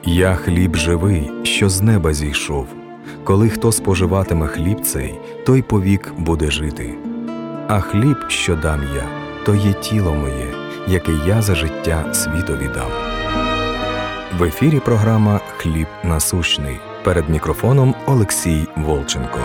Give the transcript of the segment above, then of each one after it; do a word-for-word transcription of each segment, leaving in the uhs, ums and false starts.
«Я хліб живий, що з неба зійшов. Коли хто споживатиме хліб цей, той повік буде жити. А хліб, що дам я, то є тіло моє, яке я за життя світові дам». В ефірі програма «Хліб насущний». Перед микрофоном Олексій Волченко.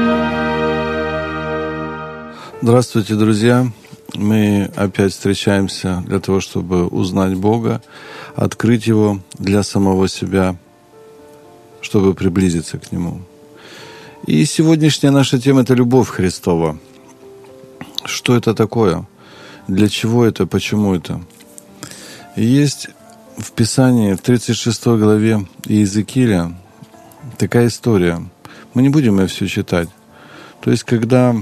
Здравствуйте, друзья! Мы опять встречаемся для того, чтобы узнать Бога, открыть Его для самого себя, чтобы приблизиться к Нему. И сегодняшняя наша тема – это любовь Христова. Что это такое? Для чего это? Почему это? И есть в Писании, в тридцать шестой главе Иезекииля, такая история. Мы не будем ее все читать. То есть, когда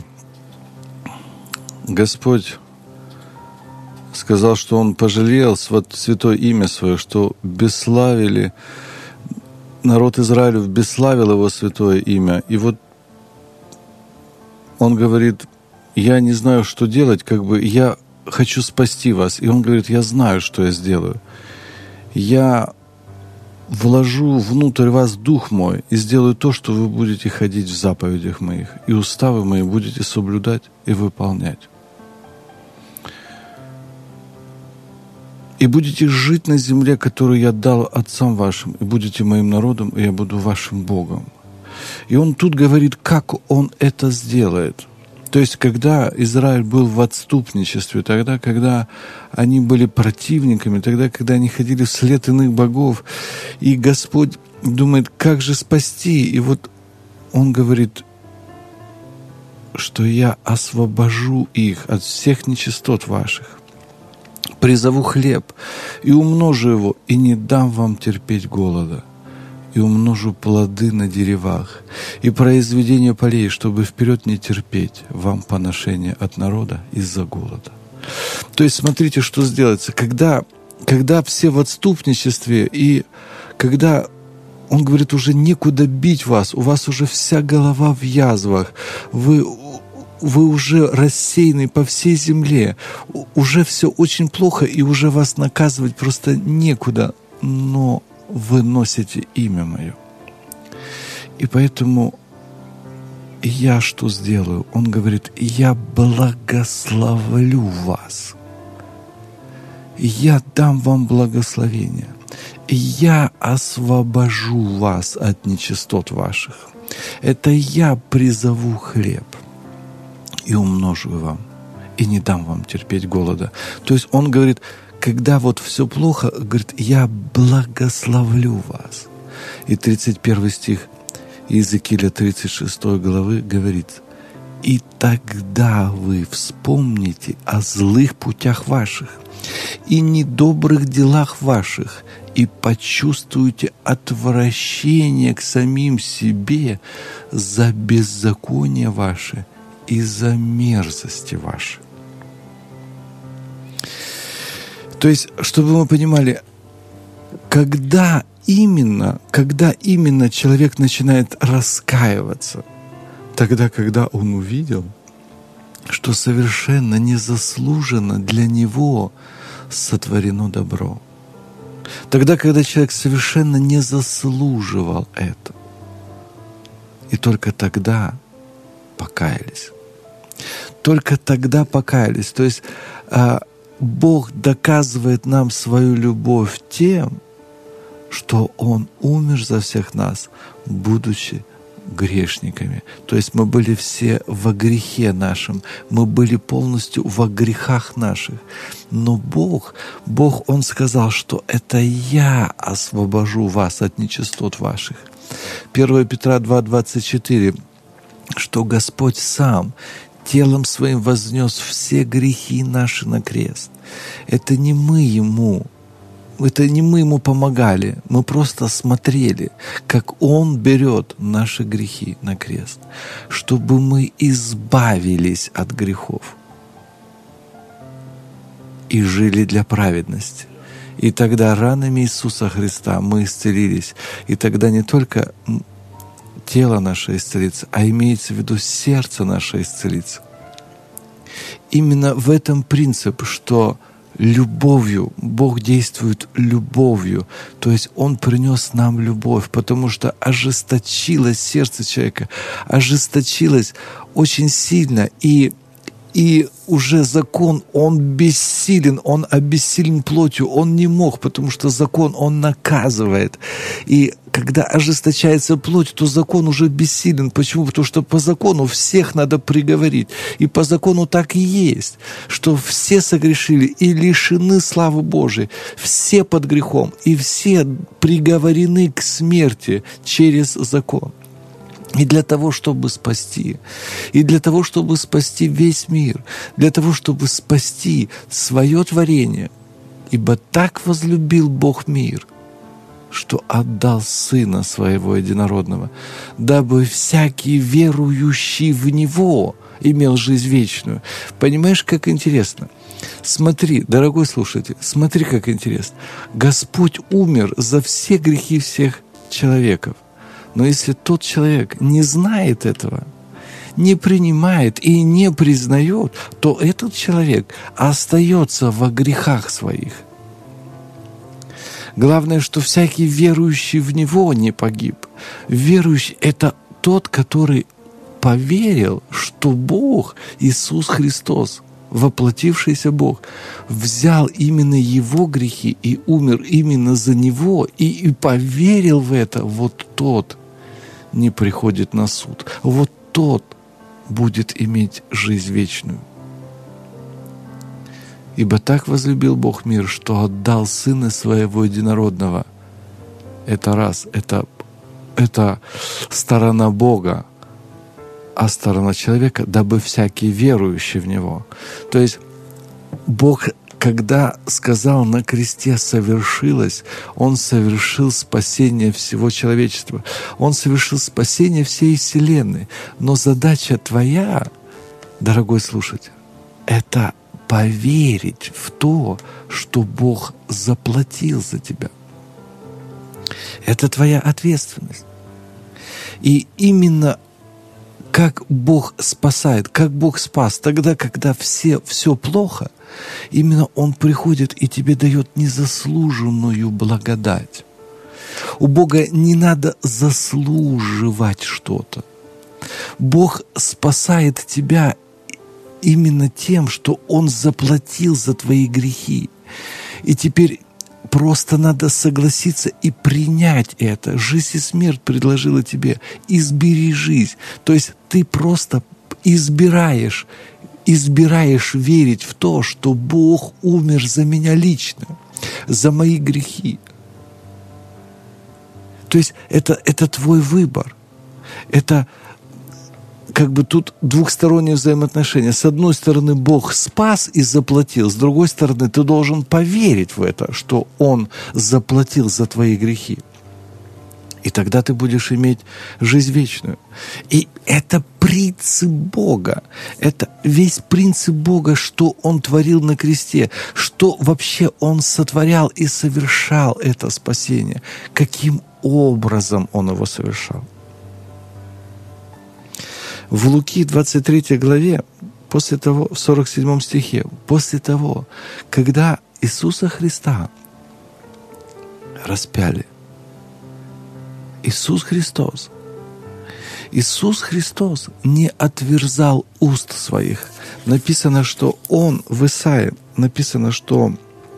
Господь сказал, что Он пожалел святое имя Свое, что бесславили, народ Израилев бесславил Его святое имя. И вот Он говорит: я не знаю, что делать, как бы я хочу спасти вас. И Он говорит: я знаю, что я сделаю. Я вложу внутрь вас Дух Мой и сделаю то, что вы будете ходить в заповедях Моих, и уставы Мои будете соблюдать и выполнять. И будете жить на земле, которую я дал отцам вашим, и будете моим народом, и я буду вашим Богом. И Он тут говорит, как Он это сделает. То есть, когда Израиль был в отступничестве, тогда, когда они были противниками, тогда, когда они ходили вслед иных богов, и Господь думает, как же спасти? И вот Он говорит, что я освобожу их от всех нечистот ваших, призову хлеб и умножу его, и не дам вам терпеть голода, и умножу плоды на деревах, и произведение полей, чтобы вперед не терпеть вам поношение от народа из-за голода. То есть смотрите, что сделается. Когда, когда все в отступничестве, и когда Он говорит, уже некуда бить вас, у вас уже вся голова в язвах, вы, вы уже рассеяны по всей земле, уже все очень плохо, и уже вас наказывать просто некуда, но вы носите имя Мое. И поэтому я что сделаю? Он говорит, я благословлю вас. Я дам вам благословение. Я освобожу вас от нечистот ваших. Это я призову хлеб и умножу вам, и не дам вам терпеть голода. То есть Он говорит, когда вот все плохо, говорит, я благословлю вас. И тридцать первый стих Иезекииля тридцать шестой главы говорит, и тогда вы вспомните о злых путях ваших и недобрых делах ваших, и почувствуете отвращение к самим себе за беззаконие ваше и за мерзости ваши. То есть, чтобы мы понимали, когда именно, когда именно человек начинает раскаиваться, тогда, когда он увидел, что совершенно незаслуженно для него сотворено добро. Тогда, когда человек совершенно не заслуживал это. И только тогда покаялись. Только тогда покаялись. То есть Бог доказывает нам свою любовь тем, что Он умер за всех нас, будучи грешниками. То есть мы были все во грехе нашем, мы были полностью во грехах наших. Но Бог, Бог, Он сказал, что это я освобожу вас от нечистот ваших. первое Петра два двадцать четыре, что Господь Сам телом Своим вознес все грехи наши на крест. Это не мы Ему Это не мы Ему помогали, мы просто смотрели, как Он берет наши грехи на крест, чтобы мы избавились от грехов и жили для праведности. И тогда ранами Иисуса Христа мы исцелились. И тогда не только тело наше исцелится, а имеется в виду сердце наше исцелится. Именно в этом принцип, что любовью. Бог действует любовью. То есть Он принес нам любовь, потому что ожесточилось сердце человека, ожесточилось очень сильно, и И уже закон, он бессилен, он обессилен плотью, он не мог, потому что закон, он наказывает. И когда ожесточается плоть, то закон уже бессилен. Почему? Потому что по закону всех надо приговорить. И по закону так и есть, что все согрешили и лишены славы Божией. Все под грехом, и все приговорены к смерти через закон. И для того, чтобы спасти, и для того, чтобы спасти весь мир, для того, чтобы спасти свое творение, ибо так возлюбил Бог мир, что отдал Сына Своего Единородного, дабы всякий верующий в Него имел жизнь вечную. Понимаешь, как интересно? Смотри, дорогой слушатель, смотри, как интересно. Господь умер за все грехи всех человеков. Но если тот человек не знает этого, не принимает и не признает, то этот человек остается во грехах своих. Главное, что всякий верующий в Него не погиб. Верующий — это тот, который поверил, что Бог, Иисус Христос, воплотившийся Бог, взял именно Его грехи и умер именно за Него, и, и поверил в это, вот тот не приходит на суд. Вот тот будет иметь жизнь вечную. Ибо так возлюбил Бог мир, что отдал Сына Своего Единородного. Это раз, это, это сторона Бога, а сторона человека, дабы всякий верующий в Него. То есть Бог, когда сказал на кресте «совершилось», Он совершил спасение всего человечества. Он совершил спасение всей вселенной. Но задача твоя, дорогой слушатель, это поверить в то, что Бог заплатил за тебя. Это твоя ответственность. И именно как Бог спасает, как Бог спас, тогда, когда все, все плохо, именно Он приходит и тебе дает незаслуженную благодать. У Бога не надо заслуживать что-то. Бог спасает тебя именно тем, что Он заплатил за твои грехи. И теперь просто надо согласиться и принять это. Жизнь и смерть предложила тебе. Избери жизнь. То есть ты просто избираешь, избираешь верить в то, что Бог умер за меня лично, за мои грехи. То есть это, это твой выбор. Это как бы тут двухсторонние взаимоотношения. С одной стороны, Бог спас и заплатил. С другой стороны, ты должен поверить в это, что Он заплатил за твои грехи. И тогда ты будешь иметь жизнь вечную. И это принцип Бога. Это весь принцип Бога, что Он творил на кресте, что вообще Он сотворял и совершал это спасение. Каким образом Он его совершал. В Луки двадцать третьей главе, после того, в сорок седьмом стихе, после того, когда Иисуса Христа распяли, Иисус Христос, Иисус Христос не отверзал уст своих. Написано, что Он в Исаии, написано, что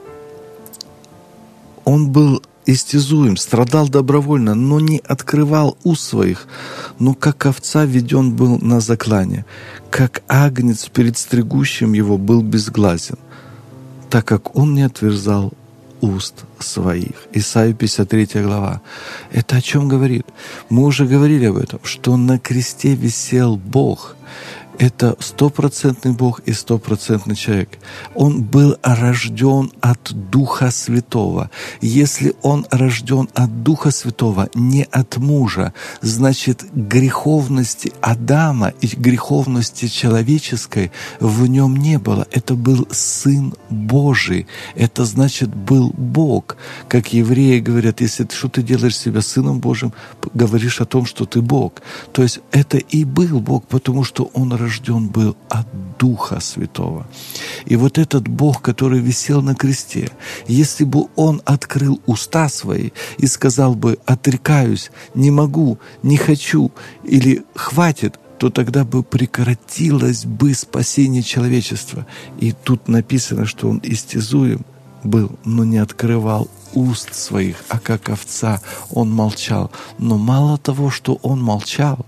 Он был истязуем, страдал добровольно, но не открывал уст своих, но как овца веден был на заклание, как агнец перед стригущим его был безгласен, так как он не отверзал уст своих. Исайя пятьдесят третья глава. Это о чем говорит? Мы уже говорили об этом, что на кресте висел Бог. Это стопроцентный Бог и стопроцентный человек. Он был рожден от Духа Святого. Если он рожден от Духа Святого, не от мужа, значит, греховности Адама и греховности человеческой в нем не было. Это был Сын Божий. Это значит, был Бог. Как евреи говорят, если что ты делаешь себя Сыном Божьим, говоришь о том, что ты Бог. То есть это и был Бог, потому что он рожден рожден был от Духа Святого. И вот этот Бог, который висел на кресте, если бы Он открыл уста свои и сказал бы: «Отрекаюсь, не могу, не хочу» или «хватит», то тогда бы прекратилось бы спасение человечества. И тут написано, что Он истязуем был, но не открывал уст своих, а как овца Он молчал. Но мало того, что Он молчал,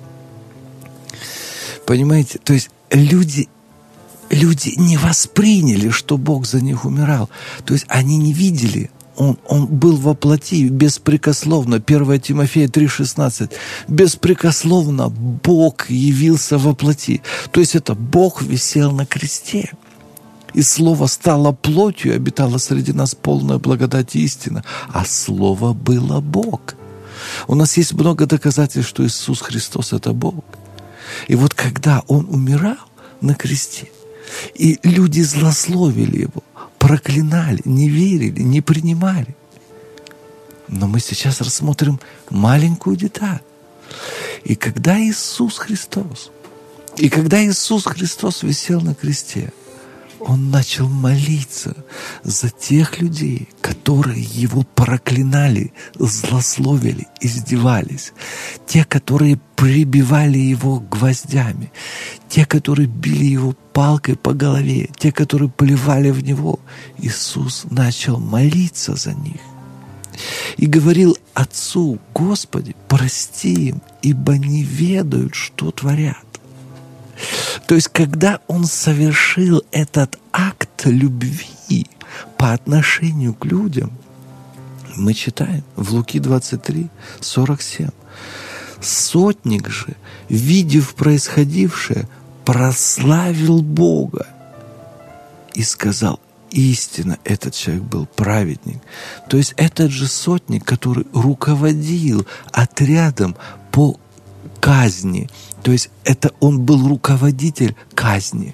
понимаете, то есть люди, люди не восприняли, что Бог за них умирал. То есть они не видели. Он, он был во плоти беспрекословно. первое Тимофея три шестнадцать. Беспрекословно Бог явился во плоти. То есть это Бог висел на кресте. И Слово стало плотью, и обитало среди нас полная благодать и истина. А Слово было Бог. У нас есть много доказательств, что Иисус Христос — это Бог. И вот когда Он умирал на кресте, и люди злословили Его, проклинали, не верили, не принимали. Но мы сейчас рассмотрим маленькую деталь. И когда Иисус Христос, и когда Иисус Христос висел на кресте, Он начал молиться за тех людей, которые Его проклинали, злословили, издевались. Те, которые прибивали Его гвоздями. Те, которые били Его палкой по голове. Те, которые плевали в Него. Иисус начал молиться за них. И говорил Отцу: «Господи, прости им, ибо не ведают, что творят». То есть, когда Он совершил этот акт любви по отношению к людям, мы читаем в Луки двадцать три сорок семь. Сотник же, видев происходившее, прославил Бога и сказал: истинно, этот человек был праведник. То есть этот же сотник, который руководил отрядом по казни. То есть это он был руководитель казни.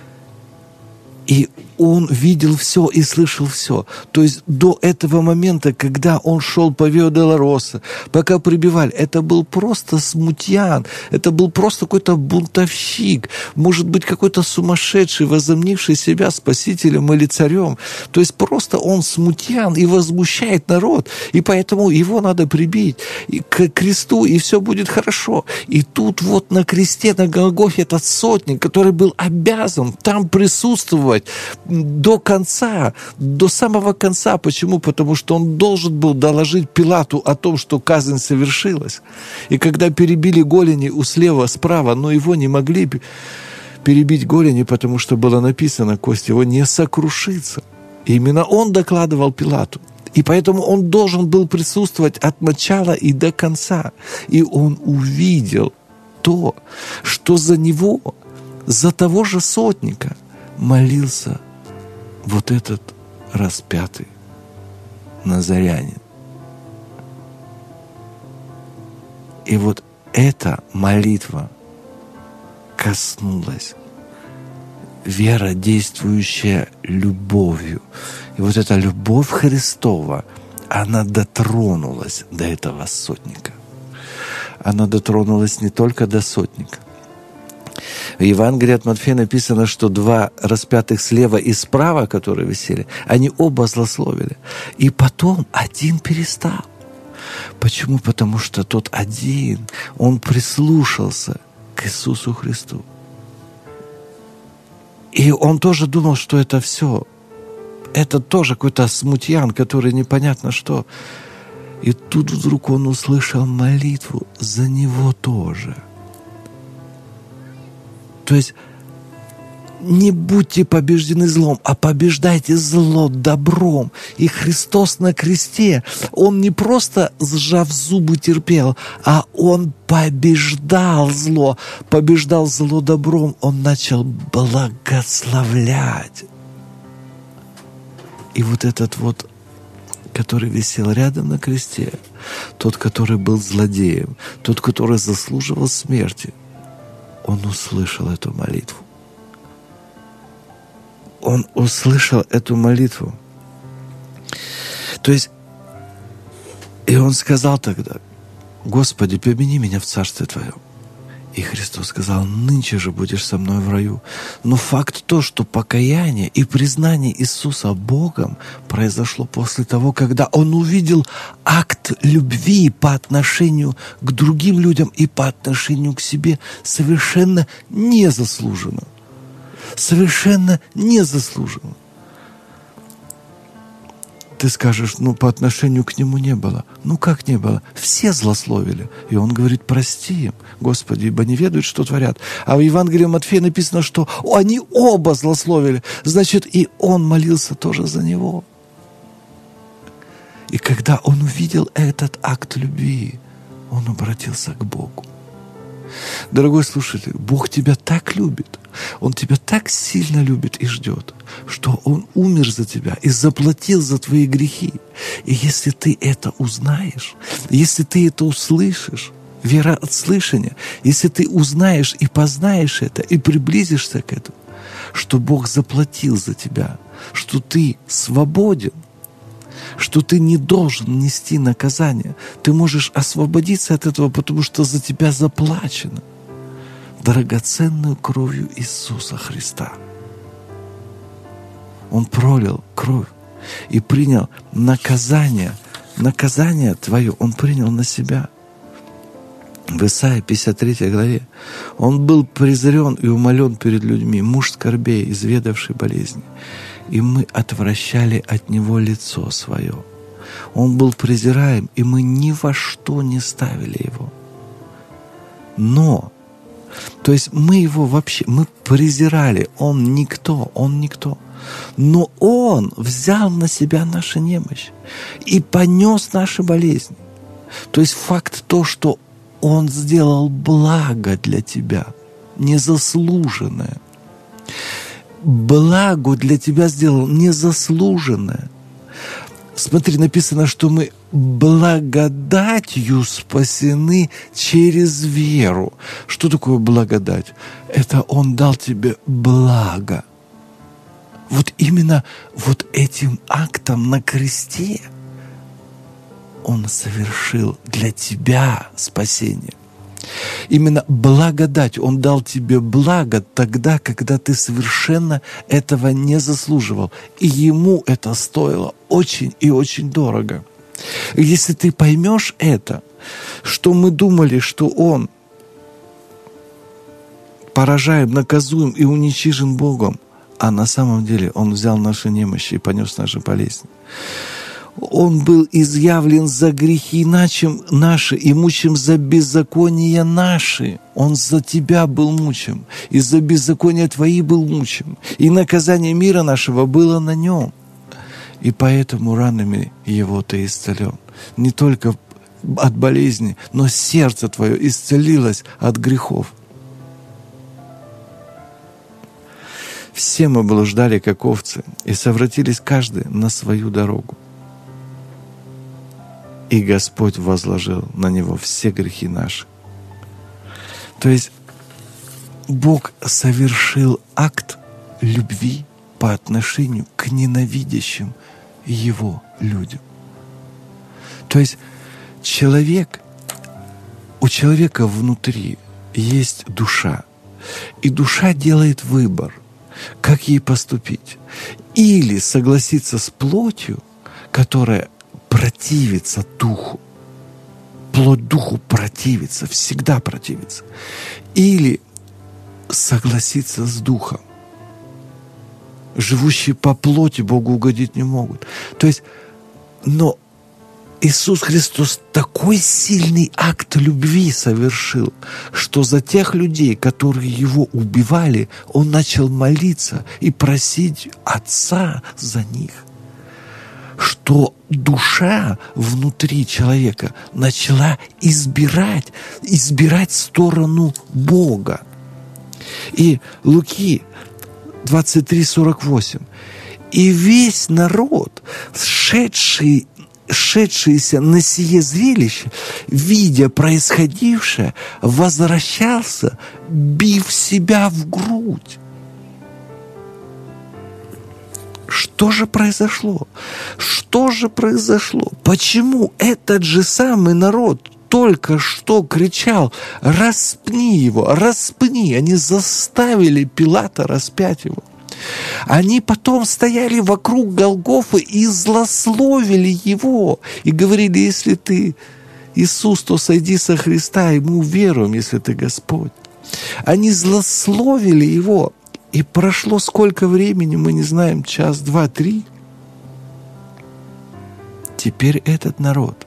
И он видел все и слышал все. То есть до этого момента, когда он шел по Виа-Долороса, пока прибивали, это был просто смутьян, это был просто какой-то бунтовщик, может быть, какой-то сумасшедший, возомнивший себя спасителем или царем. То есть просто он смутьян и возмущает народ, и поэтому его надо прибить к кресту, и все будет хорошо. И тут вот на кресте, на Голгофе этот сотник, который был обязан там присутствовать до конца, до самого конца. Почему? Потому что он должен был доложить Пилату о том, что казнь совершилась. И когда перебили голени у слева, справа, но его не могли перебить голени, потому что было написано: кость его не сокрушится. И именно он докладывал Пилату. И поэтому он должен был присутствовать от начала и до конца. И он увидел то, что за него, за того же сотника молился вот этот распятый назарянин. И вот эта молитва коснулась, вера, действующая любовью. И вот эта любовь Христова, она дотронулась до этого сотника. Она дотронулась не только до сотника. В Евангелии от Матфея написано, что два распятых слева и справа, которые висели, они оба злословили. И потом один перестал. Почему? Потому что тот один, он прислушался к Иисусу Христу. И он тоже думал, что это все. Это тоже какой-то смутьян, который непонятно что. И тут вдруг он услышал молитву за него тоже. То есть не будьте побеждены злом, а побеждайте зло добром. И Христос на кресте, Он не просто сжав зубы терпел, а Он побеждал зло, побеждал зло добром. Он начал благословлять. И вот этот вот, который висел рядом на кресте, тот, который был злодеем, тот, который заслуживал смерти, он услышал эту молитву. Он услышал эту молитву. То есть, и он сказал тогда: «Господи, помяни меня в Царстве Твоем». И Христос сказал: нынче же будешь со мной в раю. Но факт то, что покаяние и признание Иисуса Богом произошло после того, когда Он увидел акт любви по отношению к другим людям и по отношению к себе совершенно незаслуженно. Совершенно незаслуженно. Ты скажешь: ну, по отношению к Нему не было. Ну, как не было? Все злословили. И Он говорит: прости им, Господи, ибо не ведают, что творят. А в Евангелии Матфея написано, что они оба злословили. Значит, и Он молился тоже за него. И когда Он увидел этот акт любви, Он обратился к Богу. Дорогой слушатель, Бог тебя так любит, Он тебя так сильно любит и ждет, что Он умер за тебя и заплатил за твои грехи. И если ты это узнаешь, если ты это услышишь, вера от слышания, если ты узнаешь и познаешь это, и приблизишься к этому, что Бог заплатил за тебя, что ты свободен, что ты не должен нести наказание. Ты можешь освободиться от этого, потому что за тебя заплачено драгоценную кровью Иисуса Христа. Он пролил кровь и принял наказание. Наказание твое Он принял на себя. В Исаии пятьдесят третьей главе: Он был презрен и умолен перед людьми, муж скорбей, изведавший болезни. И мы отвращали от Него лицо свое. Он был презираем, и мы ни во что не ставили Его. Но, то есть мы Его вообще, мы презирали. Он никто, Он никто. Но Он взял на себя нашу немощь и понес наши болезни. То есть факт то, что Он сделал благо для тебя, незаслуженное. Благо для тебя сделал незаслуженное. Смотри, написано, что мы благодатью спасены через веру. Что такое благодать? Это Он дал тебе благо. Вот именно вот этим актом на кресте Он совершил для тебя спасение. Именно благодать. Он дал тебе благо тогда, когда ты совершенно этого не заслуживал. И Ему это стоило очень и очень дорого. И если ты поймешь это, что мы думали, что Он поражаем, наказуем и уничижен Богом, а на самом деле Он взял наши немощи и понес наши болезни. Он был изъявлен за грехи наши и мучим за беззакония наши. Он за тебя был мучим, и за беззакония твои был мучим. И наказание мира нашего было на Нем. И поэтому ранами Его ты исцелен. Не только от болезни, но сердце твое исцелилось от грехов. Все мы блуждали, как овцы, и совратились каждый на свою дорогу. И Господь возложил на Него все грехи наши. То есть Бог совершил акт любви по отношению к ненавидящим Его людям. То есть человек, у человека внутри есть душа. И душа делает выбор, как ей поступить. Или согласиться с плотью, которая противится духу. Плоть духу противится, всегда противится. Или согласиться с духом. Живущие по плоти Богу угодить не могут. То есть, но Иисус Христос такой сильный акт любви совершил, что за тех людей, которые Его убивали, Он начал молиться и просить Отца за них. Что душа внутри человека начала избирать, избирать сторону Бога. И Луки двадцать три сорок восемь. И весь народ, шедший, шедшийся на сие зрелище, видя происходившее, возвращался, бив себя в грудь. Что же произошло? Что же произошло? Почему этот же самый народ, только что кричал: распни его, распни. Они заставили Пилата распять его. Они потом стояли вокруг Голгофы и злословили его. И говорили: если ты Иисус, то сойди со Христа, и мы уверуем, если ты Господь. Они злословили его. И прошло сколько времени, мы не знаем, час, два, три. Теперь этот народ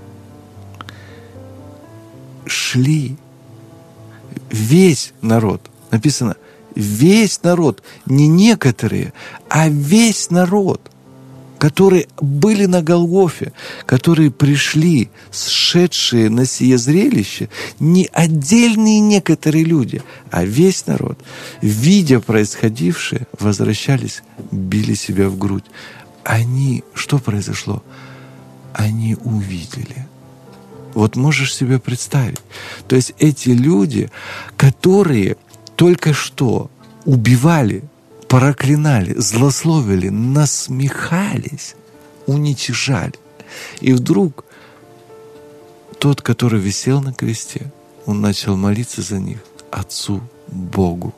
шли, весь народ, написано, весь народ, не некоторые, а весь народ, которые были на Голгофе, которые пришли, сшедшие на сие зрелище, не отдельные некоторые люди, а весь народ, видя происходившее, возвращались, били себя в грудь. Они, что произошло? Они увидели. Вот можешь себе представить. То есть эти люди, которые только что убивали, проклинали, злословили, насмехались, уничижали. И вдруг тот, который висел на кресте, он начал молиться за них Отцу Богу.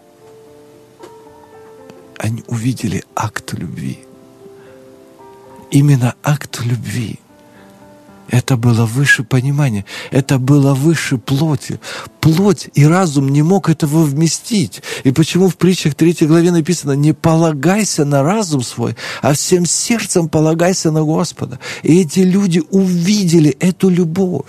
Они увидели акт любви. Именно акт любви. Это было выше понимания, это было выше плоти. Плоть и разум не мог этого вместить. И почему в притчах третьей главе написано: не полагайся на разум свой, а всем сердцем полагайся на Господа. И эти люди увидели эту любовь.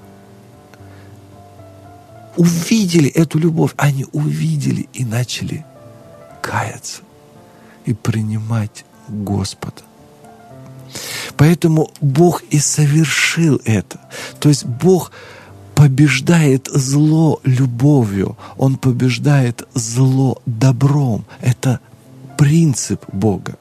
Увидели эту любовь. Они увидели и начали каяться и принимать Господа. Поэтому Бог и совершил это. То есть Бог побеждает зло любовью. Он побеждает зло добром. Это принцип Бога.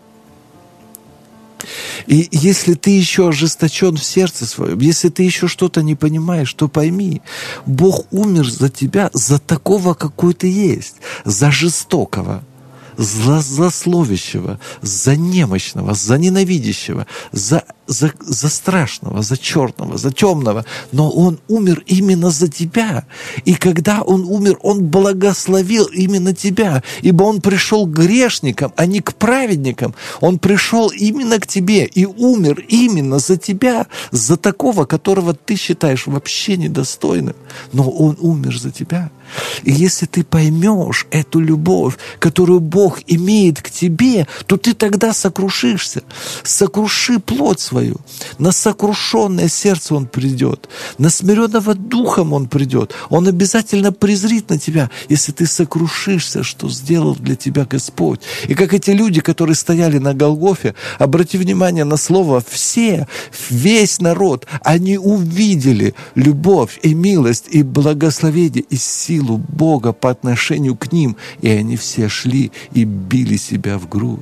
И если ты еще ожесточен в сердце своем, если ты еще что-то не понимаешь, то пойми, Бог умер за тебя, за такого, какой ты есть, за жестокого, за злословящего, за немощного, за ненавидящего, за, за, за страшного, за черного, за темного. Но Он умер именно за тебя. И когда Он умер, Он благословил именно тебя. Ибо Он пришел к грешникам, а не к праведникам. Он пришел именно к тебе и умер именно за тебя, за такого, которого ты считаешь вообще недостойным. Но Он умер за тебя. И если ты поймешь эту любовь, которую Бог имеет к тебе, то ты тогда сокрушишься. Сокруши плоть свою. На сокрушенное сердце Он придет. На смиренного духом Он придет. Он обязательно презрит на тебя, если ты сокрушишься, что сделал для тебя Господь. И как эти люди, которые стояли на Голгофе, обрати внимание на слово «все», весь народ, они увидели любовь и милость и благословение и силу Бога по отношению к ним, и они все шли и били себя в грудь.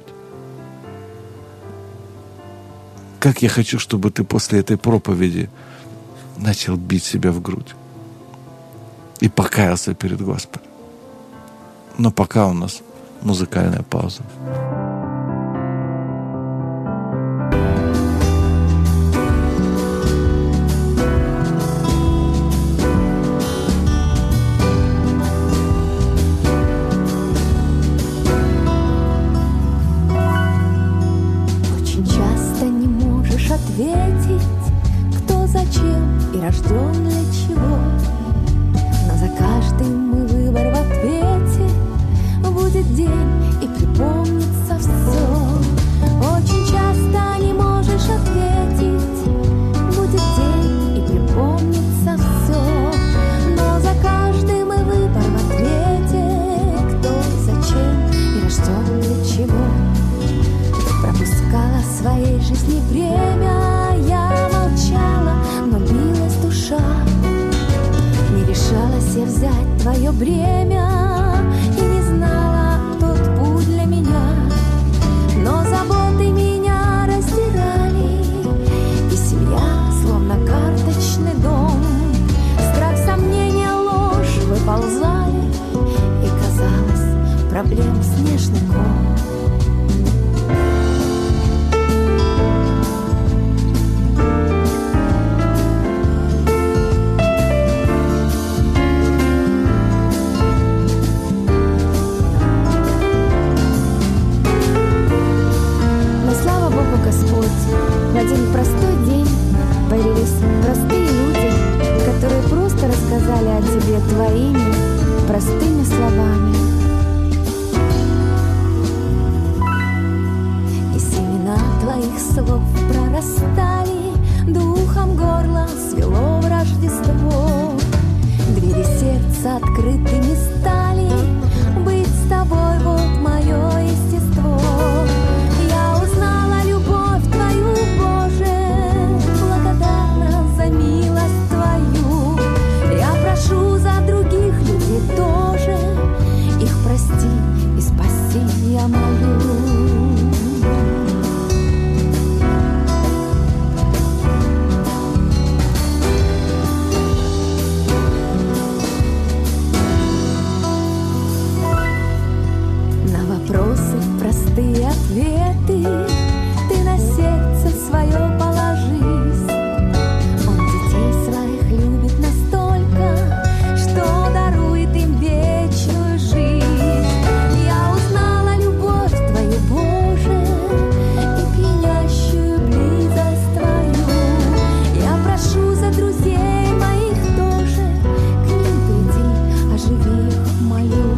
Как я хочу, чтобы ты после этой проповеди начал бить себя в грудь и покаялся перед Господом. Но пока у нас музыкальная пауза. Рожден для чего? Но за каждый мой выбор в ответе будет день и припомнится все. Очень часто не можешь ответить, будет день и припомнится все. Но за каждый мой выбор в ответе кто, зачем и рожден для чего. Пропускала в своей жизни время, я молчала, но билась душа. день появились простые люди, которые просто рассказали о тебе твоими простыми словами. И семена твоих слов прорастали, духом горло свело в Рождество. Двери сердца открытыми стали, быть с тобой — вот мое естество. Я узнала любовь твою, Боже, благодарна за милость твою. Я прошу за других людей тоже, их прости и спаси, я молю. Простые ответы ты на сердце свое положись. Он детей своих любит настолько, что дарует им вечную жизнь. Я узнала любовь твою, Боже, и пьянящую близость твою. Я прошу за друзей моих тоже, к ним приди, оживи их мою.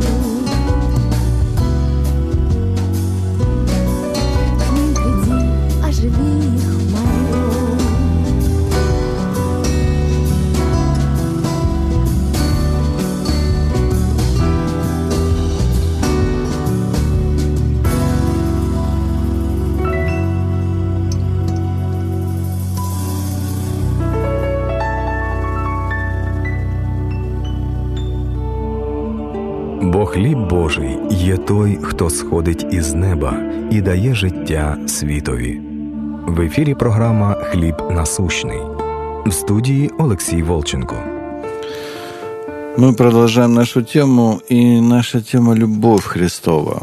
Бо хліб Божий є той, хто сходить із неба і дає життя світові. В ефірі програма «Хліб насущний». В студії Олексій Волченко. Мы продолжаем нашу тему, и наша тема — любовь Христова.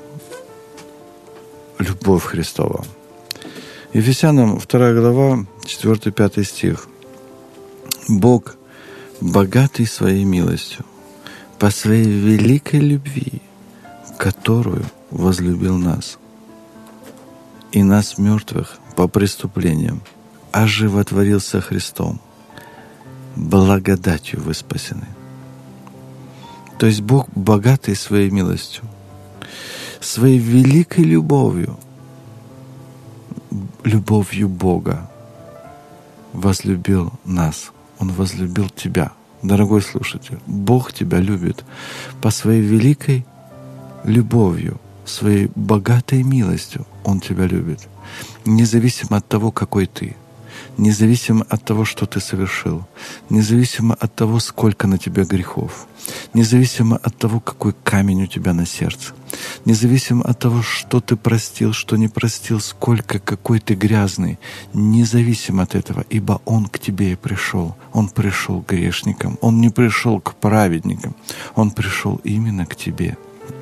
Любовь Христова. Ефесянам вторая глава, четвёртый-пятый стих. Бог, богатый своей милостью, по своей великой любви, которую возлюбил нас, и нас, мертвых по преступлениям, оживотворился Христом. Благодатью вы спасены. То есть Бог, богатый своей милостью, своей великой любовью, любовью Бога возлюбил нас. Он возлюбил тебя. Дорогой слушатель, Бог тебя любит по своей великой любовью, своей богатой милостью. Он тебя любит. Независимо от того, какой ты, независимо от того, что ты совершил, независимо от того, сколько на тебя грехов, независимо от того, какой камень у тебя на сердце, независимо от того, что ты простил, что не простил, сколько, какой ты грязный, независимо от этого, ибо Он к тебе и пришел. Он пришел к грешникам, Он не пришел к праведникам, Он пришел именно к тебе.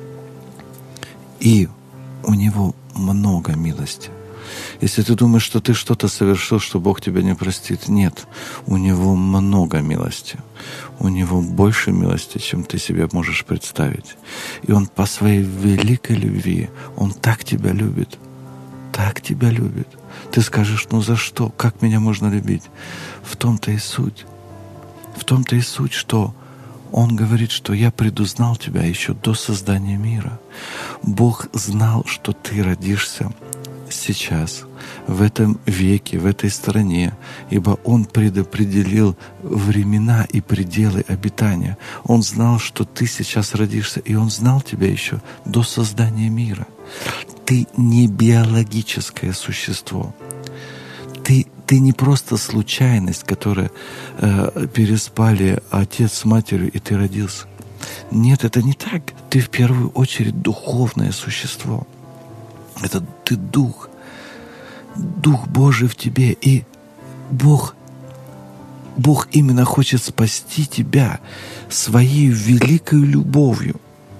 И у Него много милости. Если ты думаешь, что ты что-то совершил, что Бог тебя не простит, нет. У Него много милости. У Него больше милости, чем ты себе можешь представить. И Он по своей великой любви, Он так тебя любит, так тебя любит. Ты скажешь, ну за что? Как меня можно любить? В том-то и суть. В том-то и суть, что Он говорит, что я предузнал тебя еще до создания мира. Бог знал, что ты родишься сейчас, в этом веке, в этой стране, ибо Он предопределил времена и пределы обитания. Он знал, что ты сейчас родишься, и Он знал тебя еще до создания мира. Ты не биологическое существо. Ты, ты не просто случайность, которая э, переспали отец с матерью, и ты родился. Нет, это не так. Ты в первую очередь духовное существо. Это ты дух, Дух Божий в тебе, и Бог, Бог именно хочет спасти тебя своей великой любовью.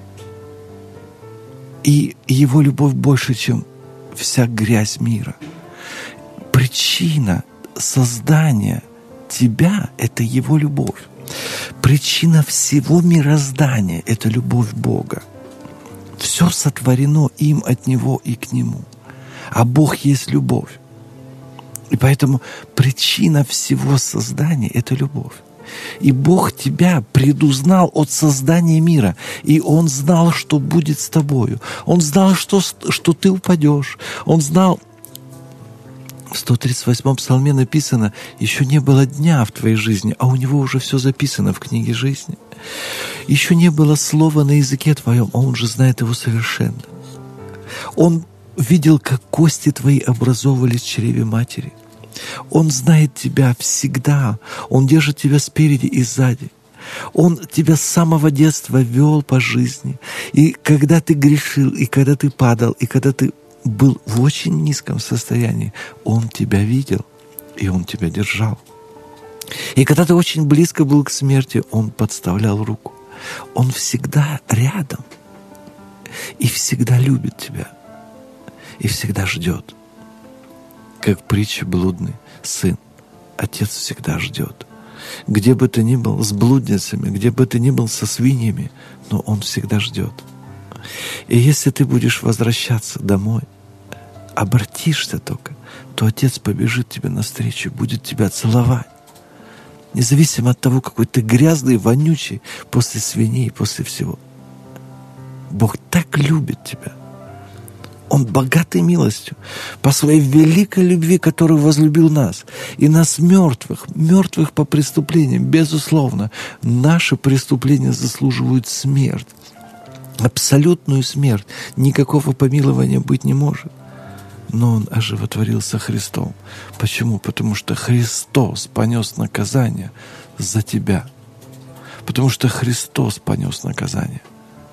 И Его любовь больше, чем вся грязь мира. Причина создания тебя — это Его любовь. Причина всего мироздания — это любовь Бога. Все сотворено им от Него и к Нему. А Бог есть любовь. И поэтому причина всего создания — это любовь. И Бог тебя предузнал от создания мира. И Он знал, что будет с тобою. Он знал, что, что ты упадешь. Он знал... В сто тридцать восьмом псалме написано: «Еще не было дня в твоей жизни, а у Него уже все записано в книге жизни. Еще не было слова на языке твоем, а Он же знает его совершенно. Он видел, как кости твои образовывались в чреве матери. Он знает тебя всегда. Он держит тебя спереди и сзади. Он тебя с самого детства вел по жизни. И когда ты грешил, и когда ты падал, и когда ты был в очень низком состоянии, Он тебя видел, и Он тебя держал. И когда ты очень близко был к смерти, Он подставлял руку. Он всегда рядом и всегда любит тебя, и всегда ждет. Как в притче блудный сын, отец всегда ждет. Где бы ты ни был с блудницами, где бы ты ни был со свиньями, но Он всегда ждет. И если ты будешь возвращаться домой, обратишься только, то Отец побежит тебе навстречу, будет тебя целовать. Независимо от того, какой ты грязный, вонючий, после свиней, после всего. Бог так любит тебя. Он богатый милостью по своей великой любви, которую возлюбил нас. И нас мертвых, мертвых по преступлениям, безусловно. Наши преступления заслуживают смерть. Абсолютную смерть. Никакого помилования быть не может. Но Он оживотворился Христом. Почему? Потому что Христос понес наказание за тебя. Потому что Христос понес наказание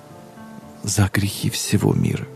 за грехи всего мира.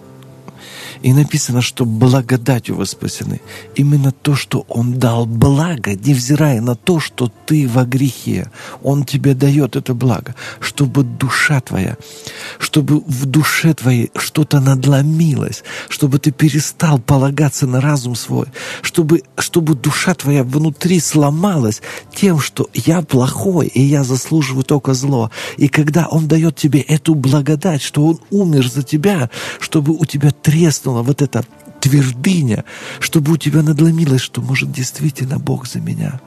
И написано, что благодатью вы спасены. Именно то, что Он дал благо, невзирая на то, что ты во грехе. Он тебе дает это благо, чтобы душа твоя, чтобы в душе твоей что-то надломилось, чтобы ты перестал полагаться на разум свой, чтобы, чтобы душа твоя внутри сломалась тем, что я плохой, и я заслуживаю только зло. И когда Он дает тебе эту благодать, что Он умер за тебя, чтобы у тебя треснуло вот эта твердыня, чтобы у тебя надломилось, что, может, действительно Бог за меня,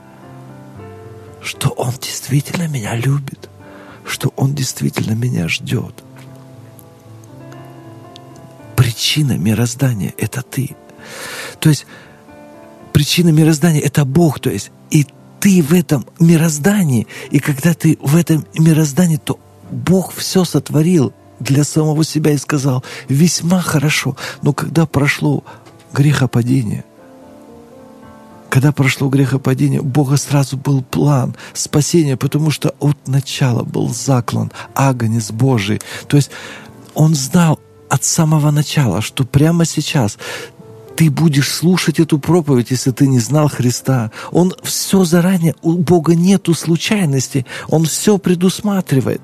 что Он действительно меня любит, что Он действительно меня ждет. Причина мироздания — это ты. То есть причина мироздания — это Бог. То есть и ты в этом мироздании, и когда ты в этом мироздании, то Бог все сотворил для самого себя и сказал: весьма хорошо. Но когда прошло грехопадение, когда прошло грехопадение, у Бога сразу был план спасения, потому что от начала был заклан агнец Божий. То есть Он знал от самого начала, что прямо сейчас ты будешь слушать эту проповедь, если ты не знал Христа. Он все заранее, у Бога нету случайности, Он все предусматривает.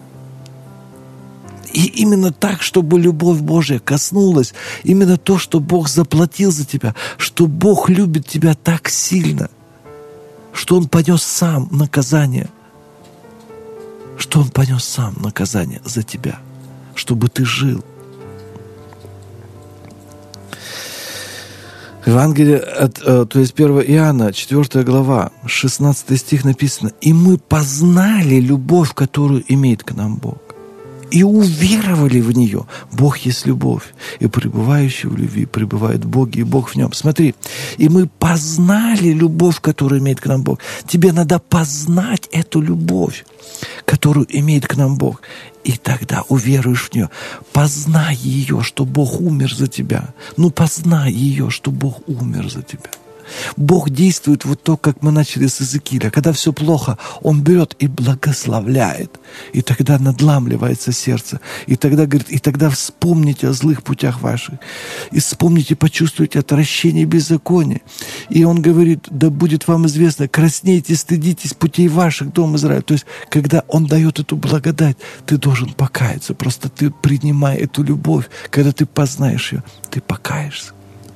И именно так, чтобы любовь Божья коснулась, именно то, что Бог заплатил за тебя, что Бог любит тебя так сильно, что Он понес сам наказание, что Он понес сам наказание за тебя, чтобы ты жил. Евангелие от, то есть первое Иоанна, четвёртая глава, шестнадцатый стих написано: «И мы познали любовь, которую имеет к нам Бог, и уверовали в нее». Бог есть любовь, и пребывающий в любви пребывает в Боге, и Бог в нем. Смотри, и мы познали любовь, которую имеет к нам Бог. Тебе надо познать эту любовь, которую имеет к нам Бог, и тогда уверуешь в нее. Познай ее, что Бог умер за тебя. Ну, познай ее, что Бог умер за тебя. Бог действует вот то, как мы начали с Иезекииля. Когда все плохо, Он берет и благословляет. И тогда надламливается сердце. И тогда говорит: и тогда вспомните о злых путях ваших. И вспомните, почувствуйте отвращение и беззаконие. И Он говорит: да будет вам известно, краснейте, стыдитесь путей ваших, дом Израиля. То есть, когда Он дает эту благодать, ты должен покаяться. Просто ты принимай эту любовь. Когда ты познаешь ее, ты покаешься.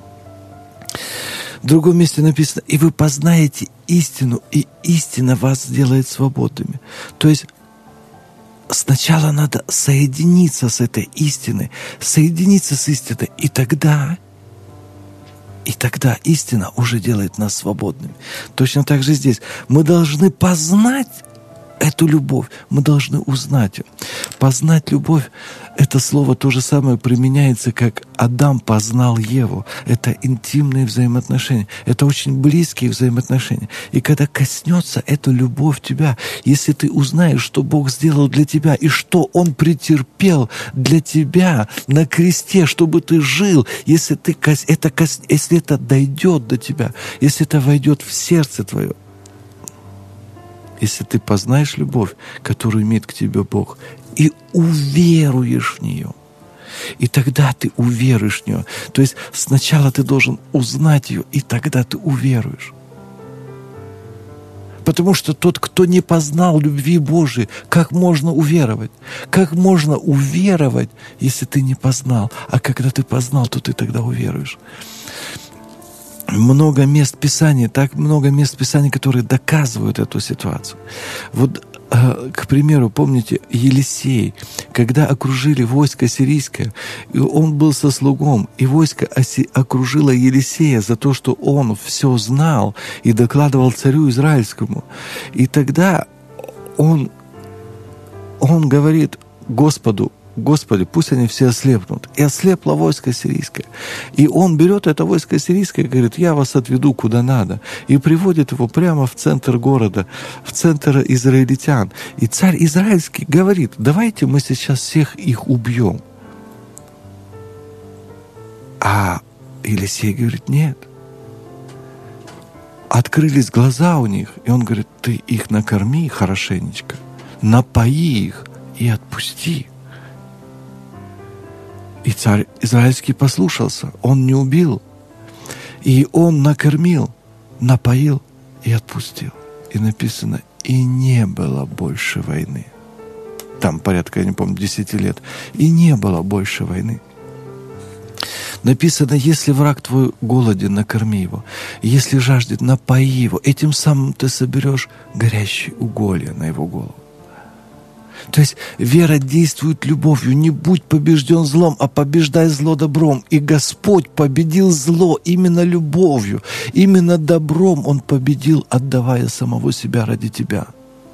В другом месте написано: и вы познаете истину, и истина вас сделает свободными. То есть сначала надо соединиться с этой истиной, соединиться с истиной, и тогда И тогда истина уже делает нас свободными. Точно так же здесь. Мы должны познать эту любовь. Мы должны узнать ее. Познать любовь — это слово то же самое применяется, как Адам познал Еву. Это интимные взаимоотношения. Это очень близкие взаимоотношения. И когда коснется эта любовь тебя, если ты узнаешь, что Бог сделал для тебя, и что Он претерпел для тебя на кресте, чтобы ты жил, если, ты, это, если это дойдет до тебя, если это войдет в сердце твое, если ты познаешь любовь, которую имеет к тебе Бог, и уверуешь в нее, и тогда ты уверуешь в нее. То есть сначала ты должен узнать ее, и тогда ты уверуешь. Потому что тот, кто не познал любви Божией, как можно уверовать? Как можно уверовать, если ты не познал? А когда ты познал, то ты тогда уверуешь. Много мест Писания, так много мест Писания, которые доказывают эту ситуацию. Вот, к примеру, помните, Елисей, когда окружили войско сирийское, и он был со слугом, и войско окружило Елисея за то, что он все знал и докладывал царю израильскому. И тогда он, он говорит Господу: Господи, пусть они все ослепнут. И ослепло войско сирийское. И он берет это войско сирийское и говорит: я вас отведу куда надо. И приводит его прямо в центр города, в центр израильтян. И царь израильский говорит: давайте мы сейчас всех их убьем. А Елисей говорит: нет. Открылись глаза у них, и он говорит: ты их накорми хорошенечко, напои их и отпусти. И царь израильский послушался, он не убил. И он накормил, напоил и отпустил. И написано: и не было больше войны. Там порядка, я не помню, десяти лет. И не было больше войны. Написано: если враг твой голоден, накорми его. Если жаждет, напои его. Этим самым ты соберешь горящие уголья на его голову. То есть вера действует любовью. Не будь побежден злом, а побеждай зло добром. И Господь победил зло именно любовью. Именно добром Он победил, отдавая самого себя ради тебя.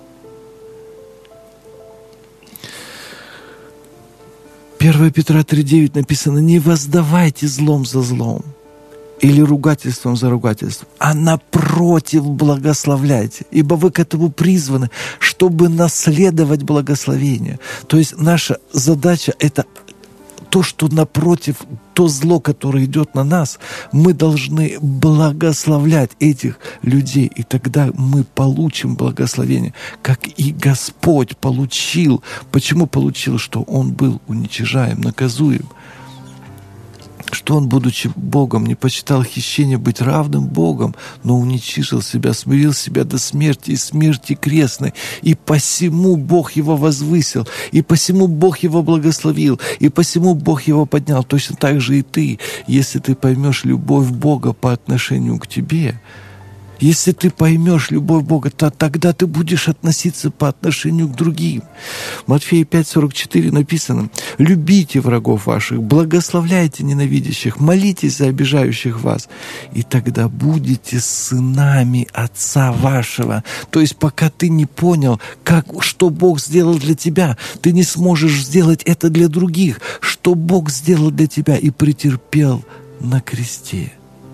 первое Петра три девять написано: не воздавайте злом за злом или ругательством за ругательством, а напротив благословляйте, ибо вы к этому призваны, чтобы наследовать благословение. То есть наша задача — это то, что напротив, то зло, которое идет на нас, мы должны благословлять этих людей, и тогда мы получим благословение, как и Господь получил. Почему получил? Что Он был уничижаем, наказуем. Что Он, будучи Богом, не почитал хищение быть равным Богом, но уничижил себя, смирил себя до смерти и смерти крестной. И посему Бог Его возвысил, и посему Бог Его благословил, и посему Бог Его поднял. Точно так же и ты, если ты поймешь любовь Бога по отношению к тебе, если ты поймешь любовь Бога, то тогда ты будешь относиться по отношению к другим. Матфея пять сорок четыре написано: «Любите врагов ваших, благословляйте ненавидящих, молитесь за обижающих вас, и тогда будете сынами Отца вашего». То есть пока ты не понял, как, что Бог сделал для тебя, ты не сможешь сделать это для других, что Бог сделал для тебя и претерпел на кресте.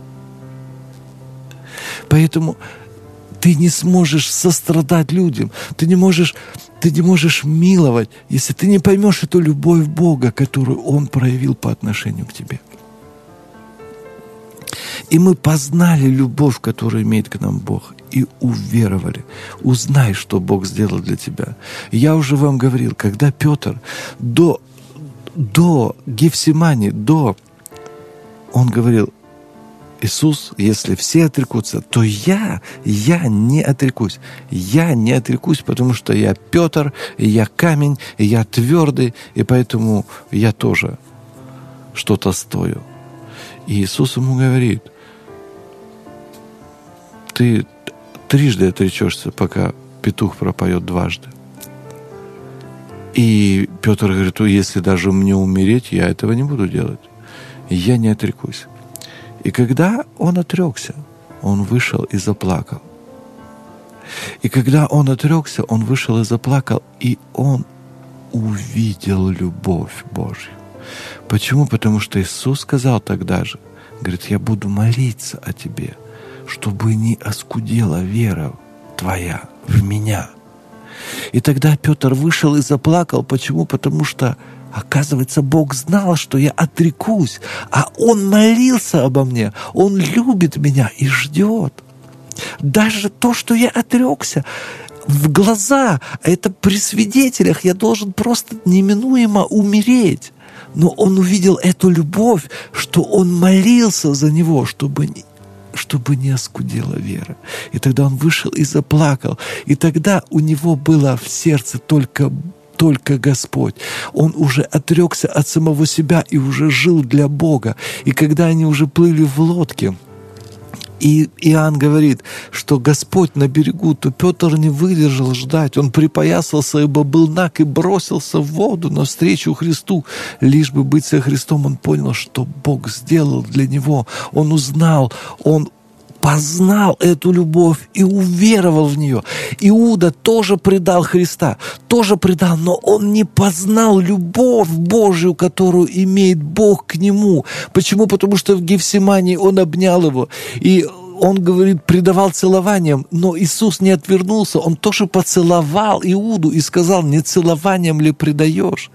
Поэтому ты не сможешь сострадать людям, ты не можешь, ты не можешь миловать, если ты не поймешь эту любовь Бога, которую Он проявил по отношению к тебе. И мы познали любовь, которую имеет к нам Бог, и уверовали. Узнай, что Бог сделал для тебя. Я уже вам говорил, когда Петр до, до Гефсимани, до, он говорил: Иисус, если все отрекутся, то я, я не отрекусь. Я не отрекусь, потому что я Петр, и я камень, и я твердый, и поэтому я тоже что-то стою. И Иисус ему говорит: ты трижды отречешься, пока петух пропоет дважды. И Петр говорит: если даже мне умереть, я этого не буду делать. Я не отрекусь. И когда он отрекся, он вышел и заплакал. И когда он отрекся, он вышел и заплакал, и он увидел любовь Божью. Почему? Потому что Иисус сказал тогда же, говорит, я буду молиться о тебе, чтобы не оскудела вера твоя в меня. И тогда Петр вышел и заплакал. Почему? Потому что, оказывается, Бог знал, что я отрекусь, а Он молился обо мне. Он любит меня и ждет. Даже то, что я отрекся, в глаза, это при свидетелях, я должен просто неминуемо умереть. Но он увидел эту любовь, что он молился за него, чтобы не, чтобы не оскудела вера. И тогда он вышел и заплакал. И тогда у него было в сердце только только Господь. Он уже отрекся от самого себя и уже жил для Бога. И когда они уже плыли в лодке, и Иоанн говорит, что Господь на берегу, то Петр не выдержал ждать. Он припоясался, ибо был наг, и бросился в воду навстречу Христу. Лишь бы быть со Христом, он понял, что Бог сделал для него. Он узнал, он познал эту любовь и уверовал в нее. Иуда тоже предал Христа, тоже предал, но он не познал любовь Божию, которую имеет Бог к нему. Почему? Потому что в Гефсимании он обнял его, и он, говорит, предавал целованием, но Иисус не отвернулся, он тоже поцеловал Иуду и сказал, не целованием ли предаешь?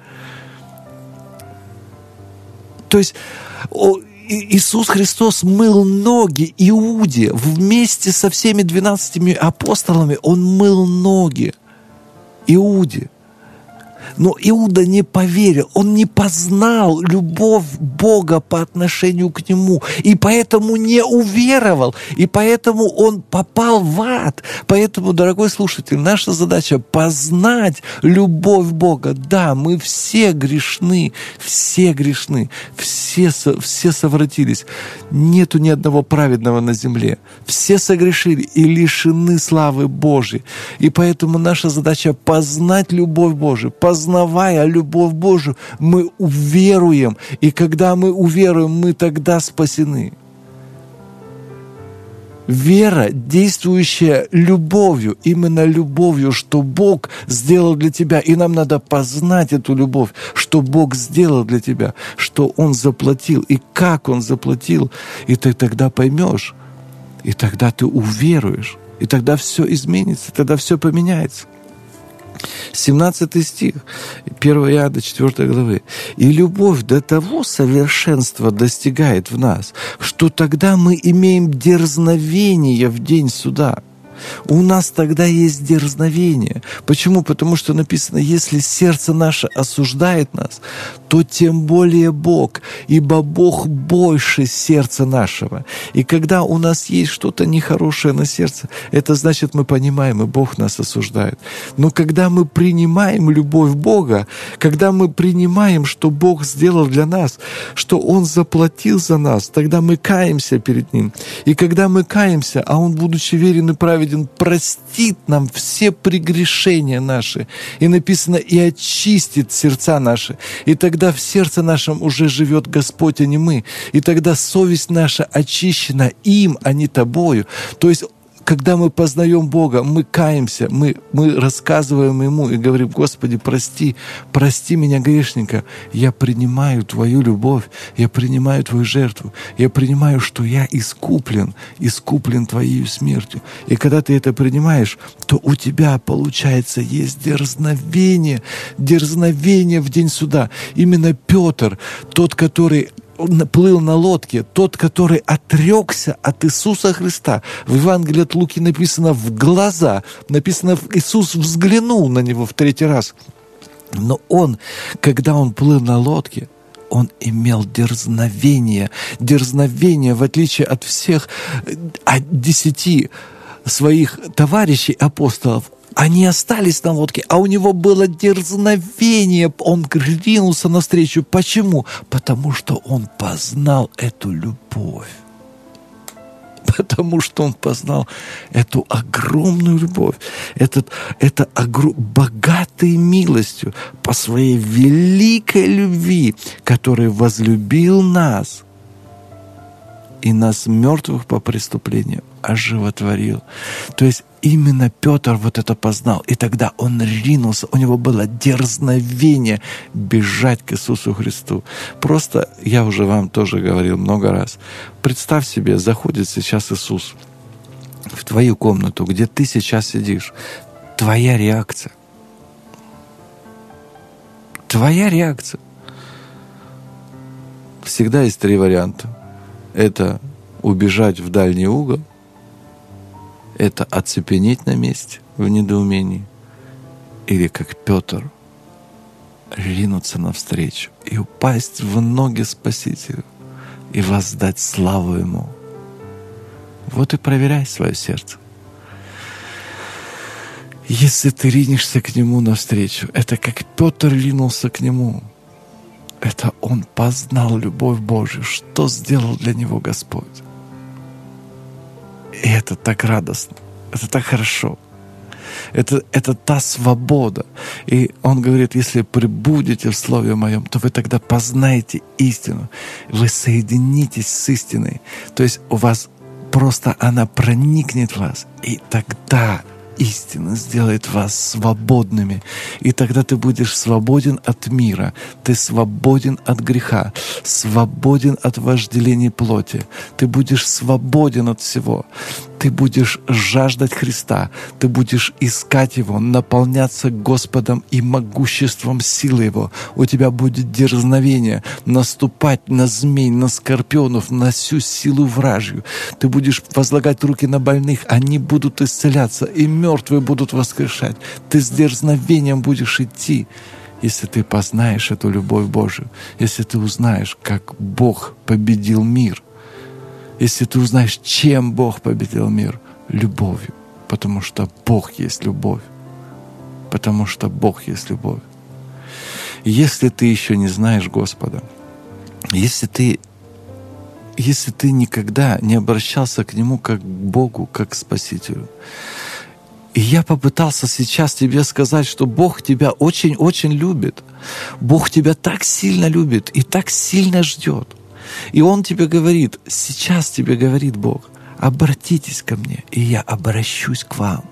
То есть Иисус Христос мыл ноги Иуде вместе со всеми двенадцатими апостолами. Он мыл ноги Иуде. Но Иуда не поверил, он не познал любовь Бога по отношению к нему, и поэтому не уверовал, и поэтому он попал в ад. Поэтому, дорогой слушатель, наша задача познать любовь Бога. Да, мы все грешны, все грешны, все, все совратились. Нету ни одного праведного на земле. Все согрешили и лишены славы Божьей. И поэтому наша задача познать любовь Божию, познавая любовь Божию, мы уверуем. И когда мы уверуем, мы тогда спасены. Вера, действующая любовью, именно любовью, что Бог сделал для тебя. И нам надо познать эту любовь, что Бог сделал для тебя, что Он заплатил, и как Он заплатил. И ты тогда поймешь, и тогда ты уверуешь, и тогда все изменится, тогда все поменяется. семнадцатый стих, первое Иоанна четвёртой главы. «И любовь до того совершенства достигает в нас, что тогда мы имеем дерзновение в день суда». У нас тогда есть дерзновение. Почему? Потому что написано, если сердце наше осуждает нас, то тем более Бог, ибо Бог больше сердца нашего. И когда у нас есть что-то нехорошее на сердце, это значит, мы понимаем, и Бог нас осуждает. Но когда мы принимаем любовь Бога, когда мы принимаем, что Бог сделал для нас, что Он заплатил за нас, тогда мы каемся перед Ним. И когда мы каемся, а Он, будучи верен и праведен, простит нам все прегрешения наши. И написано, и очистит сердца наши. И тогда в сердце нашем уже живет Господь, а не мы. И тогда совесть наша очищена им, а не тобою. То есть, когда мы познаем Бога, мы каемся, мы, мы рассказываем Ему и говорим, Господи, прости, прости меня, грешника. Я принимаю Твою любовь, я принимаю Твою жертву, я принимаю, что я искуплен, искуплен Твоей смертью. И когда ты это принимаешь, то у тебя, получается, есть дерзновение, дерзновение в день суда. Именно Петр, тот, который плыл на лодке, тот, который отрекся от Иисуса Христа. В Евангелии от Луки написано «в глаза». Написано, Иисус взглянул на него в третий раз. Но он, когда он плыл на лодке, он имел дерзновение. Дерзновение, в отличие от всех от десяти своих товарищей апостолов, они остались на лодке, а у него было дерзновение. Он ринулся навстречу. Почему? Потому что он познал эту любовь. Потому что он познал эту огромную любовь, этот, это огр... богатой милостью по своей великой любви, который возлюбил нас. и нас, мертвых по преступлению, оживотворил. То есть именно Петр вот это познал. И тогда он ринулся, у него было дерзновение бежать к Иисусу Христу. Просто, я уже вам тоже говорил много раз, представь себе, заходит сейчас Иисус в твою комнату, где ты сейчас сидишь. Твоя реакция. Твоя реакция. Всегда есть три варианта. Это убежать в дальний угол, это оцепенеть на месте в недоумении, или как Петр ринуться навстречу и упасть в ноги Спасителю и воздать славу Ему. Вот и проверяй свое сердце. Если ты ринешься к Нему навстречу, это как Петр ринулся к Нему. Это он познал любовь Божью, что сделал для него Господь. И это так радостно, это так хорошо. Это, это та свобода. И он говорит, если пребудете в Слове Моем, то вы тогда познаете истину. Вы соединитесь с истиной. То есть у вас просто она проникнет в вас. И тогда истина сделает вас свободными. И тогда ты будешь свободен от мира. Ты свободен от греха. Свободен от вожделений плоти. Ты будешь свободен от всего. Ты будешь жаждать Христа. Ты будешь искать Его, наполняться Господом и могуществом силы Его. У тебя будет дерзновение наступать на змей, на скорпионов, на всю силу вражью. Ты будешь возлагать руки на больных, они будут исцеляться, и мертвые будут воскрешать. Ты с дерзновением будешь идти, если ты познаешь эту любовь Божию, если ты узнаешь, как Бог победил мир. Если ты узнаешь, чем Бог победил мир, любовью, потому что Бог есть любовь, потому что Бог есть любовь. Если ты еще не знаешь Господа, если ты, если ты никогда не обращался к Нему как к Богу, как к Спасителю, и я попытался сейчас тебе сказать, что Бог тебя очень-очень любит, Бог тебя так сильно любит и так сильно ждет. И Он тебе говорит, сейчас тебе говорит Бог, обратитесь ко мне, и я обращусь к вам.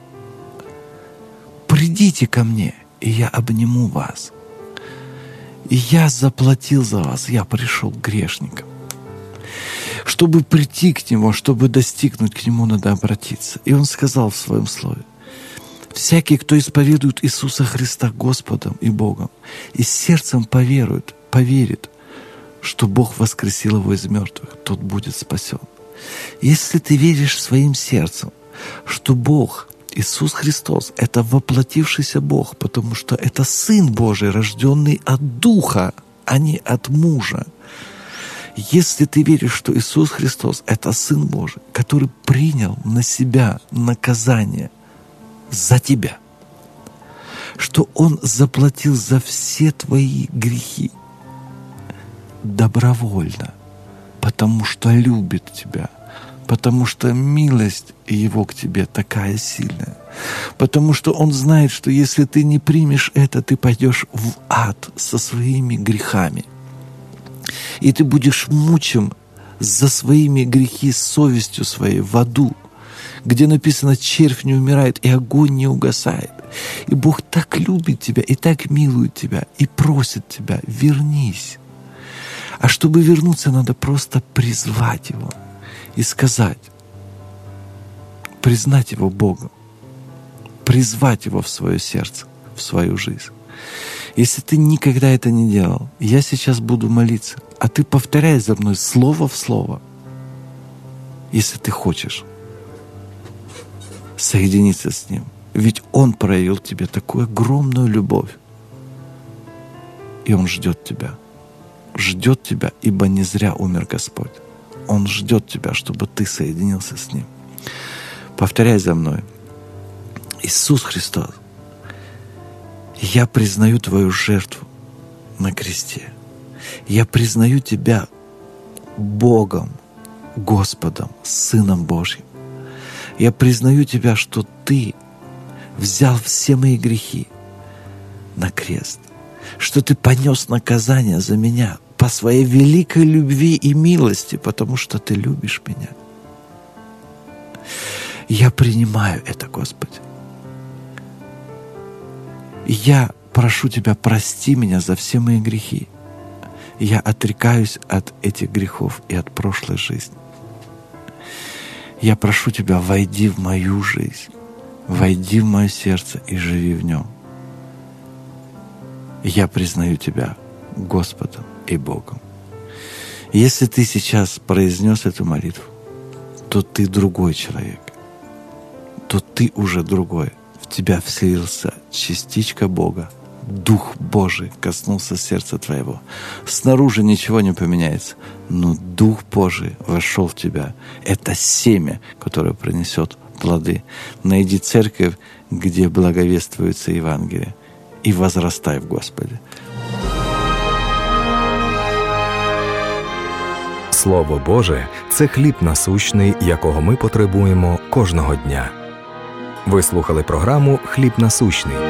Придите ко мне, и я обниму вас. И я заплатил за вас, я пришел к грешникам. Чтобы прийти к Нему, чтобы достигнуть к Нему, надо обратиться. И Он сказал в Своем Слове, всякий, кто исповедует Иисуса Христа Господом и Богом, и сердцем поверует, поверит, что Бог воскресил его из мертвых, тот будет спасен. Если ты веришь своим сердцем, что Бог, Иисус Христос, это воплотившийся Бог, потому что это Сын Божий, рожденный от Духа, а не от мужа. Если ты веришь, что Иисус Христос — это Сын Божий, который принял на себя наказание за тебя, что Он заплатил за все твои грехи, добровольно, потому что любит тебя, потому что милость Его к тебе такая сильная, потому что Он знает, что если ты не примешь это, ты пойдешь в ад со своими грехами, и ты будешь мучим за своими грехи совестью своей в аду, где написано, червь не умирает и огонь не угасает. И Бог так любит тебя и так милует тебя и просит тебя, вернись. А чтобы вернуться, надо просто призвать Его и сказать, признать Его Богом, призвать Его в свое сердце, в свою жизнь. Если ты никогда это не делал, я сейчас буду молиться, а ты повторяй за мной слово в слово, если ты хочешь соединиться с Ним. Ведь Он проявил тебе такую огромную любовь, и Он ждет тебя. Ждет тебя, ибо не зря умер Господь. Он ждет тебя, чтобы ты соединился с Ним. Повторяй за мной. Иисус Христос, я признаю Твою жертву на кресте. Я признаю Тебя Богом, Господом, Сыном Божьим. Я признаю Тебя, что Ты взял все мои грехи на крест, что Ты понес наказание за меня по своей великой любви и милости, потому что Ты любишь меня. Я принимаю это, Господи. Я прошу Тебя, прости меня за все мои грехи. Я отрекаюсь от этих грехов и от прошлой жизни. Я прошу Тебя, войди в мою жизнь, войди в мое сердце и живи в нем. Я признаю Тебя Господом и Богом. Если ты сейчас произнес эту молитву, то ты другой человек, то ты уже другой. В тебя вселился частичка Бога, Дух Божий коснулся сердца твоего. Снаружи ничего не поменяется, но Дух Божий вошел в тебя. Это семя, которое принесет плоды. Найди церковь, где благовествуется Евангелие, и возрастай в Господе. Слово Боже – це хліб насущний, якого ми потребуємо кожного дня. Ви слухали програму «Хліб насущний».